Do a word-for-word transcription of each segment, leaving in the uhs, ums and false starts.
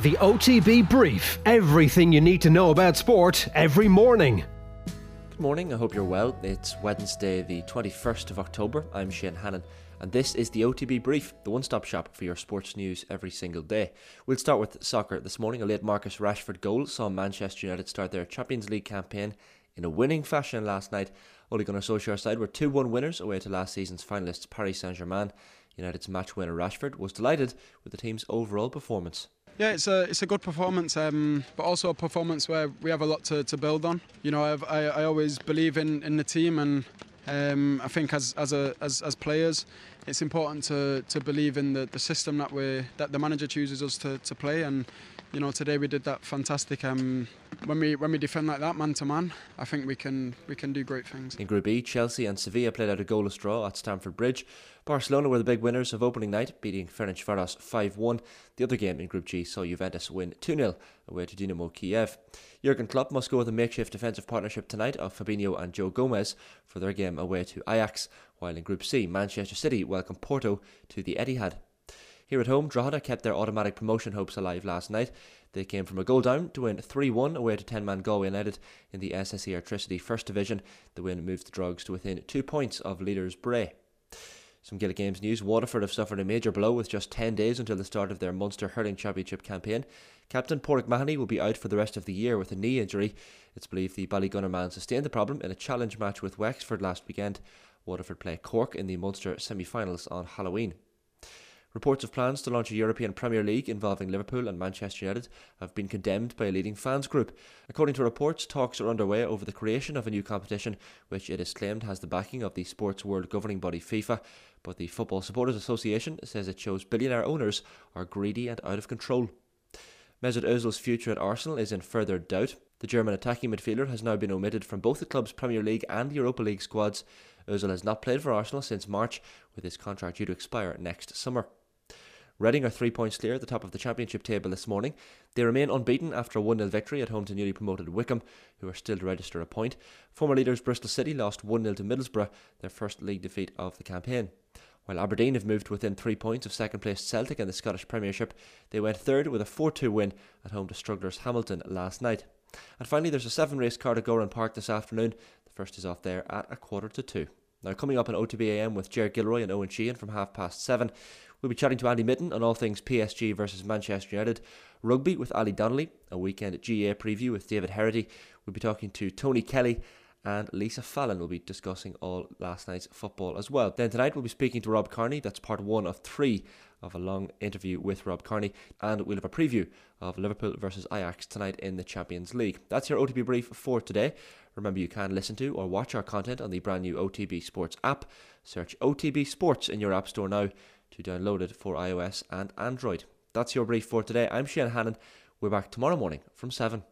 The O T B Brief. Everything you need to know about sport every morning. Good morning, I hope you're well. It's Wednesday the twenty-first of October. I'm Shane Hannon and this is the O T B Brief, the one-stop shop for your sports news every single day. We'll start with soccer this morning. A late Marcus Rashford goal saw Manchester United start their Champions League campaign in a winning fashion last night. Ole Gunnar Solskjaer's side were two one winners away to last season's finalists Paris Saint-Germain. United's match winner Rashford was delighted with the team's overall performance. Yeah, it's a it's a good performance, um, but also a performance where we have a lot to, to build on. You know, I've, I I always believe in, in the team, and um, I think as as a as, as players, it's important to, to believe in the, the system that we that the manager chooses us to, to play. And you know, today we did that fantastic. Um, when we when we defend like that, man to man, I think we can we can do great things. In Group E, Chelsea and Sevilla played out a goalless draw at Stamford Bridge. Barcelona were the big winners of opening night, beating Ferencvaros five one. The other game in Group G saw Juventus win two nil away to Dinamo Kiev. Jurgen Klopp must go with a makeshift defensive partnership tonight of Fabinho and Joe Gomez for their game away to Ajax, while in Group C, Manchester City welcomed Porto to the Etihad. Here at home, Drogheda kept their automatic promotion hopes alive last night. They came from a goal down to win three one away to ten-man Galway United in the S S E Airtricity First Division. The win moved the Drogs to within two points of leaders Bray. Some Gaelic Games news. Waterford have suffered a major blow with just ten days until the start of their Munster Hurling Championship campaign. Captain Pádraig Mahoney will be out for the rest of the year with a knee injury. It's believed the Ballygunner man sustained the problem in a challenge match with Wexford last weekend. Waterford play Cork in the Munster semi-finals on Halloween. Reports of plans to launch a European Premier League involving Liverpool and Manchester United have been condemned by a leading fans group. According to reports, talks are underway over the creation of a new competition, which it is claimed has the backing of the sports world governing body FIFA. But the Football Supporters Association says it shows billionaire owners are greedy and out of control. Mesut Ozil's future at Arsenal is in further doubt. The German attacking midfielder has now been omitted from both the club's Premier League and Europa League squads. Ozil has not played for Arsenal since March, with his contract due to expire next summer. Reading are three points clear at the top of the championship table this morning. They remain unbeaten after a one nil victory at home to newly promoted Wycombe, who are still to register a point. Former leaders Bristol City lost one nil to Middlesbrough, their first league defeat of the campaign. While Aberdeen have moved within three points of second place Celtic in the Scottish Premiership, they went third with a four two win at home to strugglers Hamilton last night. And finally, there's a seven race card at Gowran Park this afternoon. The first is off there at a quarter to two. Now, coming up on O T B A M with Ger Gilroy and Owen Sheehan from half past seven, we'll be chatting to Andy Mitten on all things P S G versus Manchester United, rugby with Ali Donnelly, a weekend G A A preview with David Herity. We'll be talking to Tony Kelly, and Lisa Fallon will be discussing all last night's football as well. Then tonight we'll be speaking to Rob Kearney. That's part one of three of a long interview with Rob Kearney, and we'll have a preview of Liverpool versus Ajax tonight in the Champions League. That's your O T B Brief for today. Remember, you can listen to or watch our content on the brand new O T B Sports app. Search O T B Sports in your app store now to download it for iOS and Android. That's your brief for today. I'm Shane Hannon. We're back tomorrow morning from seven.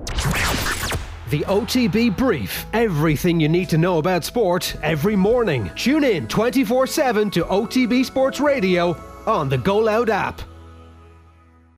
The O T B Brief. Everything you need to know about sport every morning. Tune in twenty-four seven to O T B Sports Radio on the Go Loud app.